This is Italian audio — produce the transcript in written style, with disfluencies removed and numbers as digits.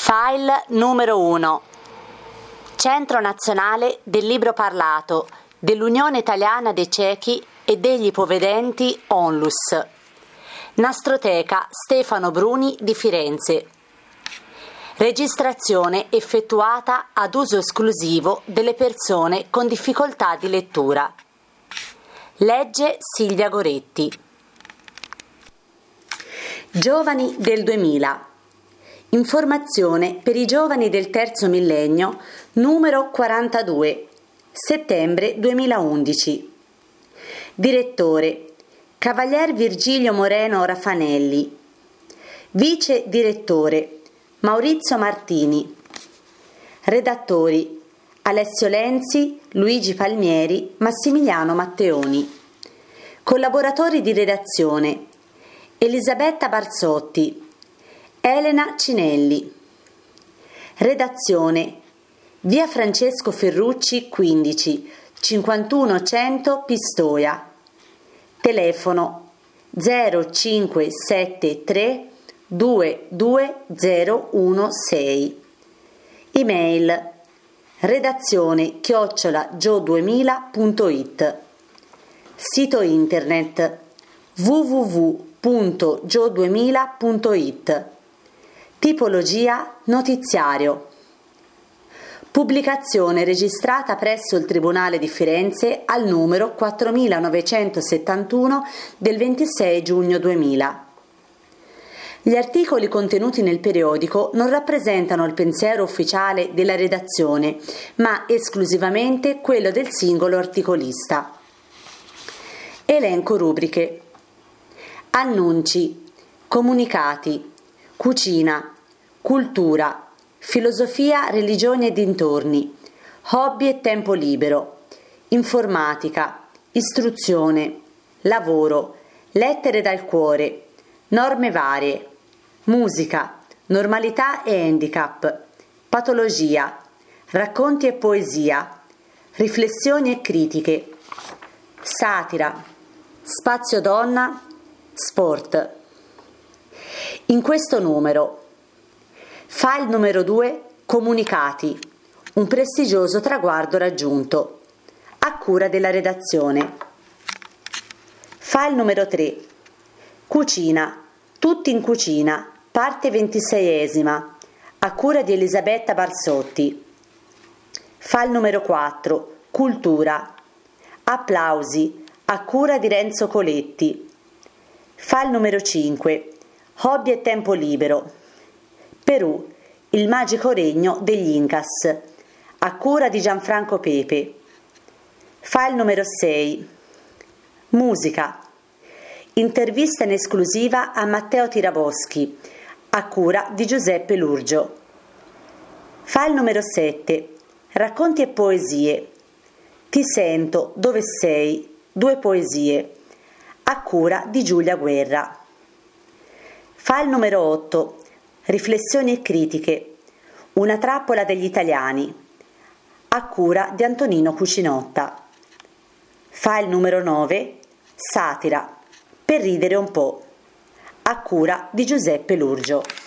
File numero 1. Centro Nazionale del Libro Parlato dell'Unione Italiana dei Ciechi e degli Ipovedenti Onlus. Nastroteca Stefano Bruni di Firenze. Registrazione effettuata ad uso esclusivo delle persone con difficoltà di lettura. Legge Silvia Goretti. Giovani del 2000. Informazione per i giovani del terzo millennio, numero 42, settembre 2011. Direttore Cavalier Virgilio Moreno Raffanelli. Vice direttore Maurizio Martini. Redattori Alessio Lenzi, Luigi Palmieri, Massimiliano Matteoni. Collaboratori di redazione Elisabetta Barzotti, Elena Cinelli. Redazione Via Francesco Ferrucci 15 5100 Pistoia. Telefono 0573 22016. Email redazione@gio2000.it. Sito internet www.gio2000.it. Tipologia notiziario. Pubblicazione registrata presso il Tribunale di Firenze al numero 4971 del 26 giugno 2000. Gli articoli contenuti nel periodico non rappresentano il pensiero ufficiale della redazione, ma esclusivamente quello del singolo articolista. Elenco rubriche. Annunci, comunicati, cucina, cultura, filosofia, religione e dintorni, hobby e tempo libero, informatica, istruzione, lavoro, lettere dal cuore, norme varie, musica, normalità e handicap, patologia, racconti e poesia, riflessioni e critiche, satira, spazio donna, sport. In questo numero: file numero 2, comunicati, un prestigioso traguardo raggiunto, a cura della redazione. File numero 3, cucina, tutti in cucina, parte 26esima, a cura di Elisabetta Barzotti. File numero 4, cultura, applausi, a cura di Renzo Coletti. File numero 5, hobby e tempo libero, Perù, il magico regno degli Incas, a cura di Gianfranco Pepe. File numero 6, musica, intervista in esclusiva a Matteo Tiraboschi, a cura di Giuseppe Lurgio. File numero 7, racconti e poesie, Ti sento, dove sei, 2 poesie, a cura di Giulia Guerra. File numero 8, riflessioni e critiche, una trappola degli italiani, a cura di Antonino Cucinotta. File numero 9, satira, per ridere un po', a cura di Giuseppe Lurgio.